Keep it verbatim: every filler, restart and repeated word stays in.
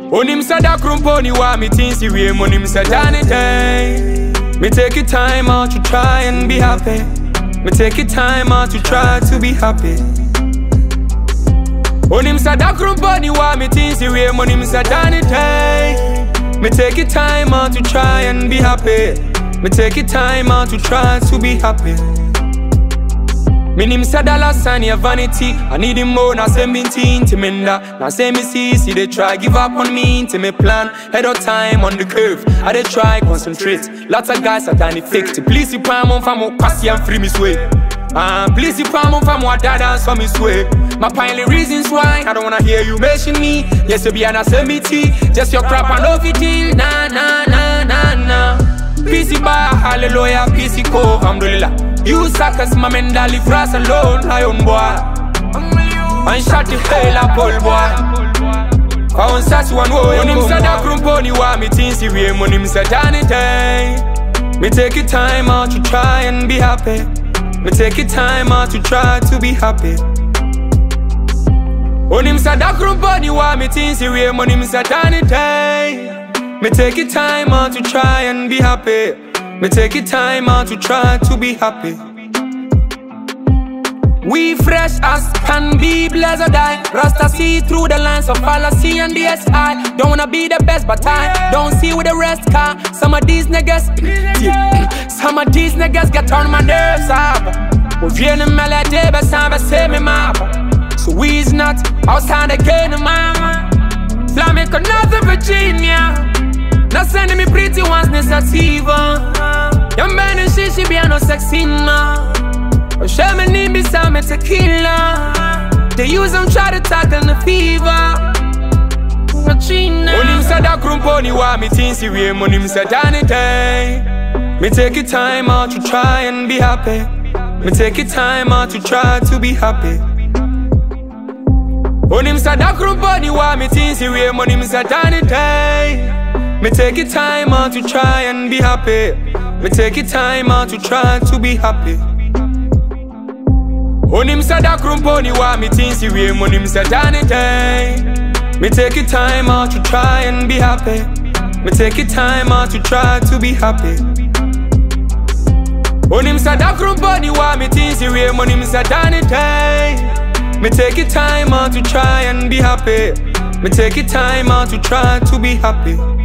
On him said that crumpony why me things the way. On him said anything. Me take it time out to try and be happy. Me take it time out to try to be happy. On him said that crumpony why me things the way. On him said anything. Me take it time out to try and be happy. Me take it time out to try to be happy. Me name say dollar sign your vanity. I need him more, now seventeen to me that. Now say me see, see they try give up on me. To me plan, head of time on the curve. I they try concentrate. Lots of guys are done effective. Please you palm on fam or cast and free me sway. Ah, please you palm on fam or dance for me sway. My piling reasons why I don't wanna hear you mention me. Yes, you be an seventy. Just your crap and love it till na na na na na. P C bar, hallelujah, P C co, alhamdulillah. You suckers, my men that live fast alone, lion boy. And shot the hell up, old boy. Found such one way. When him said that crumpony, why me things the way. When him said anything. Me take it time out to try and be happy. Me take it time out to try to be happy. When him said that crumpony, why me things the way. When him said anything. Me take it time out to try and be happy. Me take it time out to try to be happy. We fresh as can be, blessed or die. Rasta see through the lines of fallacy and D S I. Don't wanna be the best, but I don't see with the rest car. Some of these niggas, some of these niggas get on my nerves up. We viens de maladie, but ça va c'est mes maps. So we's not outside again, mama. Flame con nothing Virginia. Not sending me pretty ones, ne sativa. Young man and shit, she be no sexy ma. Or share me need me some tequila. They use them try to tackle the fever. When him said that crumpony, why me things the way. When him said anything. Me take it time out to try and be happy. Me take it time out to try to be happy. When him said that crumpony, why me things the way. When him said anything. Me take it time out to try and be happy. Me take it time out to try to be happy. On him said that crumpony, why me things the way. On him said anything. Me take it time out to try and be happy. Me take it time out to try to be happy. On him said that crumpony, why me things the way. On him said anything. Me take it time out to try and be happy. Me take it time out to try to be happy.